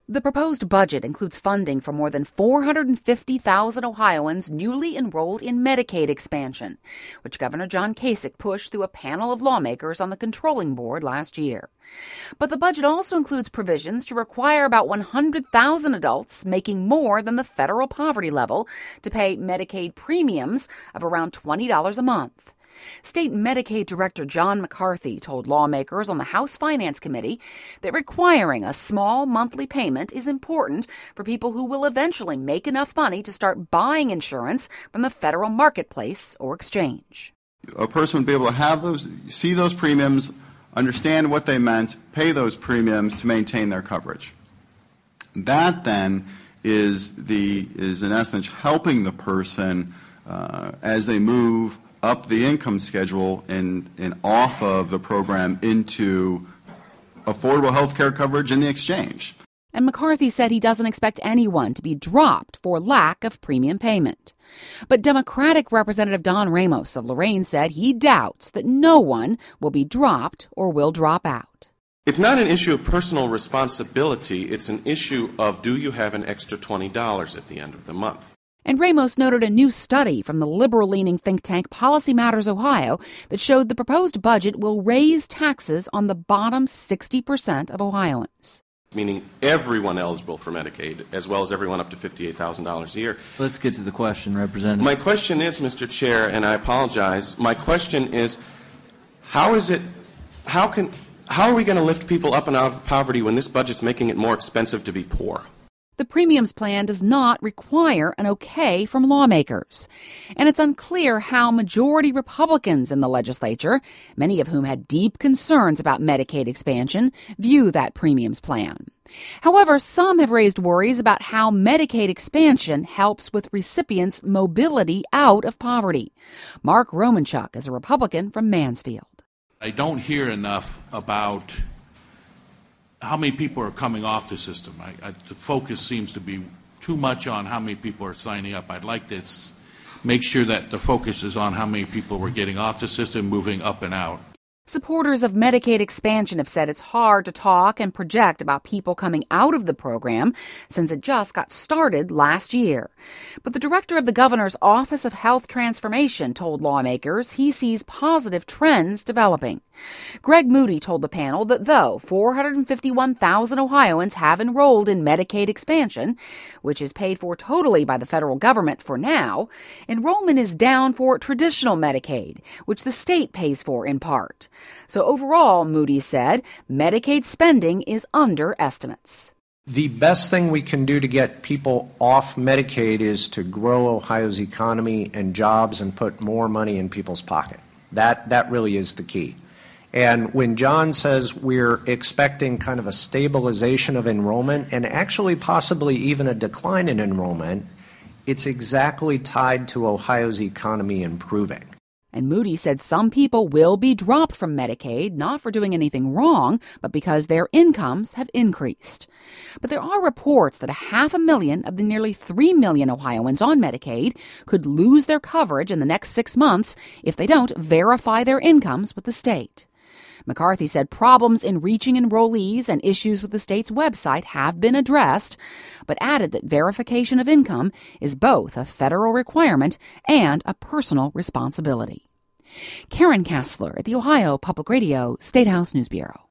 The proposed budget includes funding for more than 450,000 Ohioans newly enrolled in Medicaid expansion, which Governor John Kasich pushed through a panel of lawmakers on the controlling board last year. But the budget also includes provisions to require about 100,000 adults making more than the federal poverty level to pay Medicaid premiums of around $20 a month. State Medicaid Director John McCarthy told lawmakers on the House Finance Committee that requiring a small monthly payment is important for people who will eventually make enough money to start buying insurance from the federal marketplace or exchange. A person would be able to have see those premiums, understand what they meant, pay those premiums to maintain their coverage. That then is in essence helping the person as they move up the income schedule and off of the program into affordable health care coverage in the exchange. And McCarthy said he doesn't expect anyone to be dropped for lack of premium payment. But Democratic Representative Don Ramos of Lorain said he doubts that no one will be dropped or will drop out. It's not an issue of personal responsibility. It's an issue of, do you have an extra $20 at the end of the month? And Ramos noted a new study from the liberal-leaning think tank Policy Matters Ohio that showed the proposed budget will raise taxes on the bottom 60% of Ohioans. Meaning everyone eligible for Medicaid, as well as everyone up to $58,000 a year. Let's get to the question, Representative. My question is, Mr. Chair, and I apologize, my question is, how are we going to lift people up and out of poverty when this budget's making it more expensive to be poor? The premiums plan does not require an okay from lawmakers, and it's unclear how majority Republicans in the legislature, many of whom had deep concerns about Medicaid expansion, view that premiums plan. However, some have raised worries about how Medicaid expansion helps with recipients' mobility out of poverty. Mark Romanchuk is a Republican from Mansfield. I don't hear enough about how many people are coming off the system. The focus seems to be too much on how many people are signing up. I'd like to make sure that the focus is on how many people we're getting off the system, moving up and out. Supporters of Medicaid expansion have said it's hard to talk and project about people coming out of the program since it just got started last year. But the director of the governor's Office of Health Transformation told lawmakers he sees positive trends developing. Greg Moody told the panel that though 451,000 Ohioans have enrolled in Medicaid expansion, which is paid for totally by the federal government for now, enrollment is down for traditional Medicaid, which the state pays for in part. So overall, Moody said, Medicaid spending is under estimates. The best thing we can do to get people off Medicaid is to grow Ohio's economy and jobs and put more money in people's pocket. That really is the key. And when John says we're expecting kind of a stabilization of enrollment and actually possibly even a decline in enrollment, it's exactly tied to Ohio's economy improving. And Moody said some people will be dropped from Medicaid, not for doing anything wrong, but because their incomes have increased. But there are reports that 500,000 of the nearly 3 million Ohioans on Medicaid could lose their coverage in the next 6 months if they don't verify their incomes with the state. McCarthy said problems in reaching enrollees and issues with the state's website have been addressed, but added that verification of income is both a federal requirement and a personal responsibility. Karen Kassler at the Ohio Public Radio State House News Bureau.